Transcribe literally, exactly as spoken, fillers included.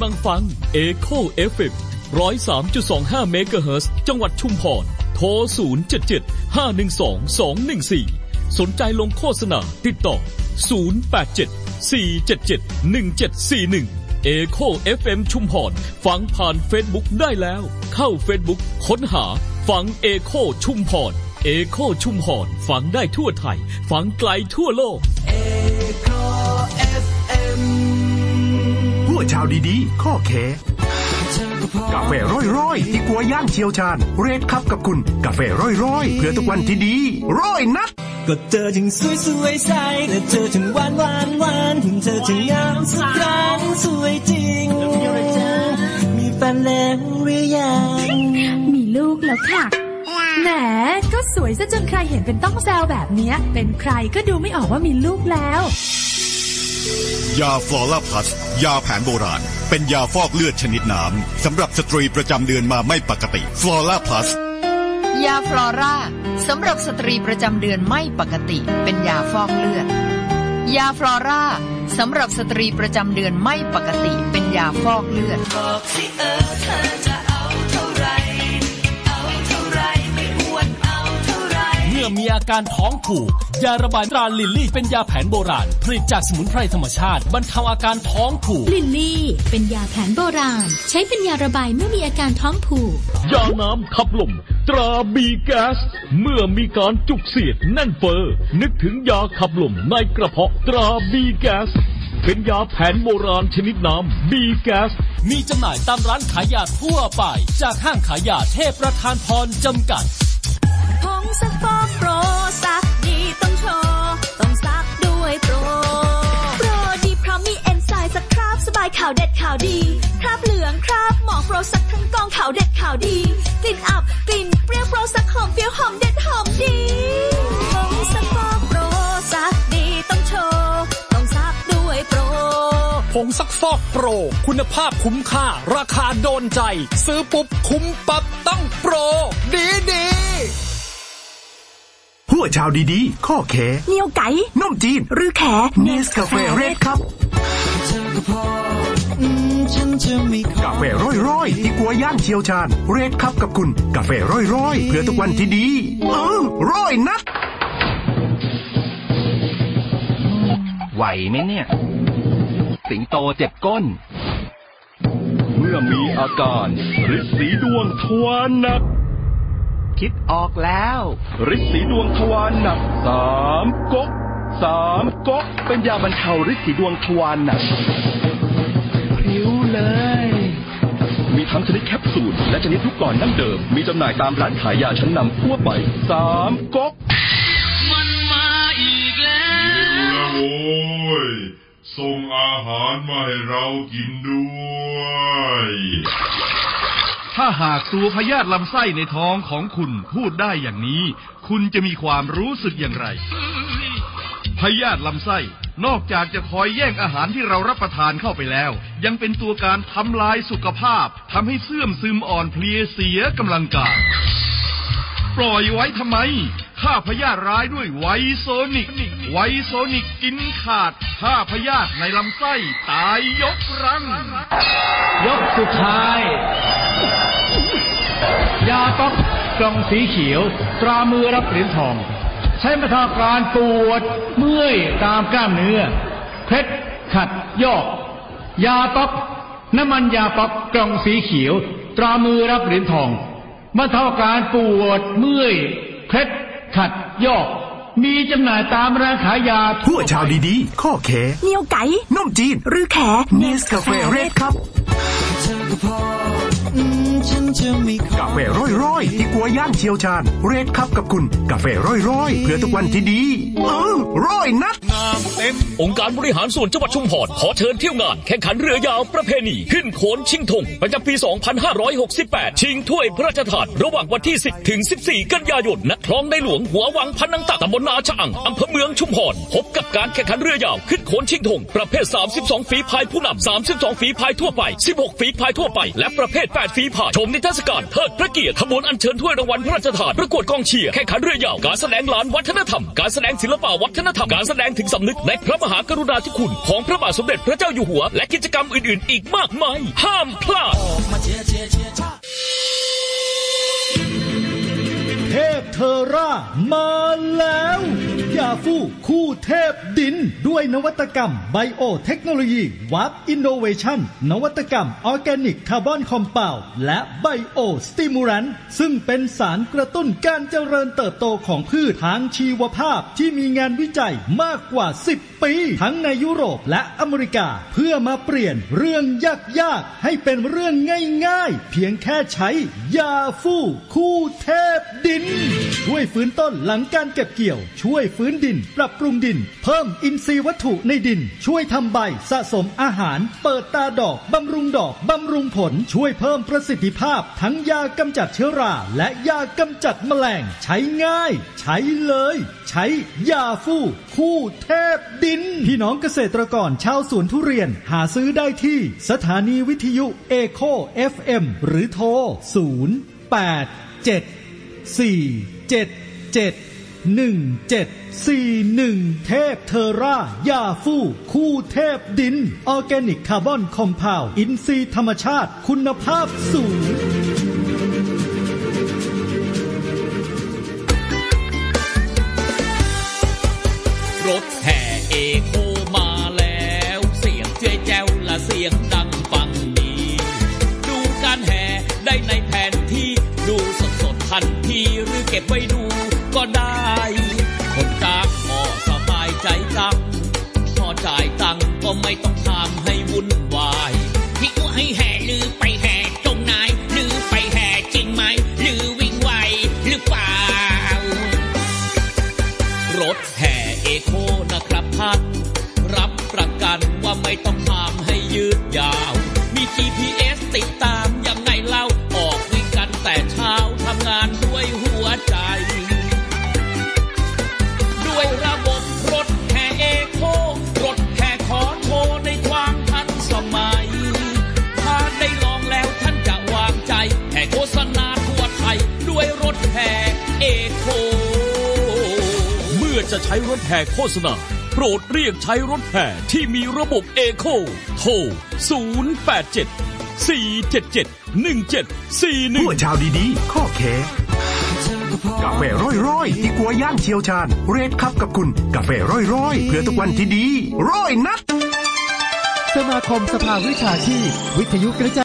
ำลังฟัง Echo เอฟ เอ็ม หนึ่งศูนย์สามจุดสองห้า เมกะเฮิรตซ์จังหวัดชุมพรโทรศูนย์ เจ็ด เจ็ด ห้า หนึ่ง สอง สอง หนึ่ง สี่สนใจลงโฆษณาติดต่อศูนย์ แปด เจ็ด สี่ เจ็ด เจ็ด หนึ่ง เจ็ด สี่ หนึ่ง Echo เอฟ เอ็ม ชุมพรฟังผ่าน Facebook ได้แล้วเข้า Facebook ค้นหาฟัง Echo ชุมพร Echo ชุมพรฟังได้ทั่วไทยฟังไกลทั่วโลก Echo เอฟ เอ็มหัวชาวดีๆข้อแขกาแฟร้อยๆที่กัวย่างเชียวชาญเรดครับกับคุณกาแฟร้อยๆเพื่อทุกวันที่ดีร้อยนัดก็เจอถึงสวยสวยใสและเจอถึงหวานหวานหวานถึงเธอจะงามสักครั้งสวยจริงมีแฟนแล้วหรือยังมีลูกแล้วค่ะแหมก็สวยซะจนใครเห็นเป็นต้องแซวแบบนี้เป็นใครก็ดูไม่ออกว่ามีลูกแล้วยาฟลอร่าพลัสยาแผนโบราณเป็นยาฟอกเลือดชนิดน้ำสำหรับสตรีประจำเดือนมาไม่ปกติฟลอร่าพลัสยาฟลอร่าสำหรับสตรีประจำเดือนไม่ปกติเป็นยาฟอกเลือดยาฟลอร่าสำหรับสตรีประจำเดือนไม่ปกติเป็นยาฟอกเลือดบอกสิเออเธอจะเอาเท่าไรเอาเท่าไรไม่อ้วนเอาเท่าไรเมื่อมีอาการท้องผูกยาระบายตราลิลลี่เป็นยาแผนโบราณผลิตจากสมุนไพรธรรมชาติบรรเทาอาการท้องผูกลิลลี่เป็นยาแผนโบราณใช้เป็นยาระบายเมื่อมีอาการท้องผูกยาน้ำขับลมตราบีแก๊สเมื่อมีการจุกเสียดแน่นเฟ้อนึกถึงยาขับลมในกระเพาะตราบีแก๊สเป็นยาแผนโบราณชนิดน้ำบีแก๊สมีจำหน่ายตามร้านขายยาทั่วไปจากห้างขายยาเทพประธานพรจำกัดผงซักฟอกโปรซักดีต้องโชว์ต้องซักด้วยโปรโปรดีเพราะมีเอนไซม์ซักคราบสบายข่าวเด็ดข่าวดีคราบเหลืองคราบหมองโปรซักทั้งกองข่าวเด็ดข่าวดีกลิ่นอับกลิ่นเปรี้ยวโปรซักหอมเปรี้ยวหอมเด็ดหอมดีผงซักฟอกโปรซักดีต้องโชว์ต้องซักด้วยโปรผงซักฟอกโปรคุณภาพคุ้มค่าราคาโดนใจซื้อปุ๊บคุ้มปั๊บต้องโปรดีดีหัวชาวดีๆข้อแขเหนียวไก่นมจีนหรือแขเนสกาแฟเรดครับกาแฟร้อยๆที่กัวย่างเชียวชาญเรดครับกับคุณกาแฟร้อยๆเพื่อทุกวันที่ดีเออร้อยนัดไหวไหมเนี่ยสิงโตเจ็บก้นเมื่อมีอาการฤทธิ์สีดวงทวารหนักคิดออกแล้วฤทธิ์สีดวงทวารหนักสามก๊กสามก๊กเป็นยาบรรเทาฤทธิ์สีดวงทวารหนักพริ้วเลยมีทั้งชนิดแคปซูลและชนิดลูกกลอนดั้งเดิมมีจำหน่ายตามร้านขายยาชั้นนำทั่วไปสามก๊กมันมาอีกแล้วโอ้ยส่งอาหารมาให้เรากินด้วยถ้าหากตัวพยาธิลำไส้ในท้องของคุณพูดได้อย่างนี้คุณจะมีความรู้สึกอย่างไรพยาธิลำไส้นอกจากจะคอยแย่งอาหารที่เรารับประทานเข้าไปแล้วยังเป็นตัวการทำลายสุขภาพทำให้เสื่อมซึมอ่อนเพลียเสียกำลังกายปล่อยไว้ทำไมฆ่าพยาธิร้ายด้วยไวโซนิกไวโซนิกกินขาดฆ่าพยาธิในลำไส้ตายยกรังยกสุดท้ายยาต๊อกกล่องสีเขียวตรามือรับเหรียญทองใช้บรรเทาอาการปวดเมื่อยตามกล้ามเนื้อเคล็ดขัดยอกยาต๊อกน้ำมันยาต๊อกกล่องสีเขียวตรามือรับเหรียญทองบรรเทาอาการปวดเมื่อยเคล็ดขัดยอกมีจำหน่ายตามร้านขายยาทั่วชาวดีๆข้อแขเหนียวไก่นมจีนหรือแขเนสกาแฟเรดครับกาแฟร้อยๆที่กัวย่างเชียวชาญเรดครับกับคุณกาแฟร้อยๆเพื่อทุกวันที่ดีเออร้อยนัดองค์การบริหารส่วนจังหวัดชุมพรขอเชิญเที่ยวงานแข่งขันเรือยาวประเพณีขึ้นโขนชิงธงประจำปีสองพันห้าร้อยหกสิบแปดชิงถ้วยพระราชทานระหว่างวันที่สิบถึงสิบสี่กันยายนณคลองในหลวงหัววังพนังตักตำบลนาชะอังอำเภอเมืองชุมพรพบกับการแข่งขันเรือยาวขึ้นโขนชิงธงประเภทสามสิบสองฝีพายผู้นำสามสิบสองฝีพายทั่วไปสิบหกฝีพายทั่วไปและประเภทแปปดฝีพายชมนิทรรศการเทิดพระเกียรติขบวนอัญเชิญถ้วยรางวัลพระราชทานประกวดกองเชียร์แข่งขันเรือยาวการแสดงลานวัฒนธรรมการแสดงศิลปะวัฒนธรรมการแสดงถึงสำนึกในพระมหากรุณาธิคุณของพระบาทสมเด็จพระเจ้าอยู่หัวและกิจกรรมอื่นๆอีกมากมายห้ามพลาดเทพเทอร่ามาแล้วยาฟูคู่เทพดินด้วยนวัตกรรมไบโอเทคโนโลยีวับอินโนเวชั่นนวัตกรรมออร์แกนิกคาร์บอนคอมเพลด์และไบโอสติมูลันต์ซึ่งเป็นสารกระตุ้นการเจริญเติบโตของพืชทางชีวภาพที่มีงานวิจัยมากกว่าสิบปีทั้งในยุโรปและอเมริกาเพื่อมาเปลี่ยนเรื่องยากๆให้เป็นเรื่องง่ายๆเพียงแค่ใช้ยาฟูคู่เทพดินช่วยฟื้นต้นหลังการเก็บเกี่ยวช่วยฟื้นดินปรับปรุงดินเพิ่มอินทรีย์วัตถุในดินช่วยทำใบสะสมอาหารเปิดตาดอกบำรุงดอกบำรุงผลช่วยเพิ่มประสิทธิภาพทั้งยากำจัดเชื้อราและยากำจัดแมลงใช้ง่ายใช้เลยใช้ยาฟูคู่เทพดินพี่น้องเกษตรกรชาวสวนทุเรียนหาซื้อได้ที่สถานีวิทยุเอโค เอฟ เอ็ม หรือโทรศูนย์ แปด เจ็ด สี่ เจ็ด เจ็ด หนึ่ง เจ็ด สี่ หนึ่งเทพเทอร่ายาฟูคู่เทพดินออร์แกนิกคาร์บอนคอมเพลด์อินทรีย์ธรรมชาติคุณภาพสูงรถแห่เอโคมาแล้วเสียงเจ๊แจ้วและเสียงดังฟังดีดูการแห่ได้ในแผนที่ดูสดๆทันทีหรือเก็บไว้ดูก็ได้คนจ้างก็สบายใจจังพอจ่ายตังค์ก็ไม่ต้องทำให้วุ่นวายที่ว่าให้แห่ลือไปแห่ตรงไหนลือไปแห่จริงไหมลือวิ่งไวหรือเปล่ารถแห่เอโคนะครับท่านรับประกันว่าไม่ต้องทำให้ยืดยาวมี จี พี เอส ติดตามยังไงเล่าออกวิ่งกันแต่เช้าทำงานด้วยหัวใจด้วยระบบรถแห่เอโครถแห่ขอโชว์ในความทันสมัยถ้าได้ลองแล้วท่านจะวางใจแห่โฆษณาทั่วไทยด้วยรถแห่เอโคเมื่อจะใช้รถแห่โฆษณาโปรดเรียกใช้รถแห่ที่มีระบบเอโคโทรศูนย์ แปด เจ็ด สี่ เจ็ด เจ็ด หนึ่ง เจ็ด สี่ หนึ่งผู้ชาวดีๆข้อแขกาแฟร้อยๆที่กัวย่างเชียวชาญเรดครับกับคุณกาแฟร้อยๆเพื่อทุกวันที่ดีร้อยนัดสมาคมสภาวิชาชีพวิทยุกระจาย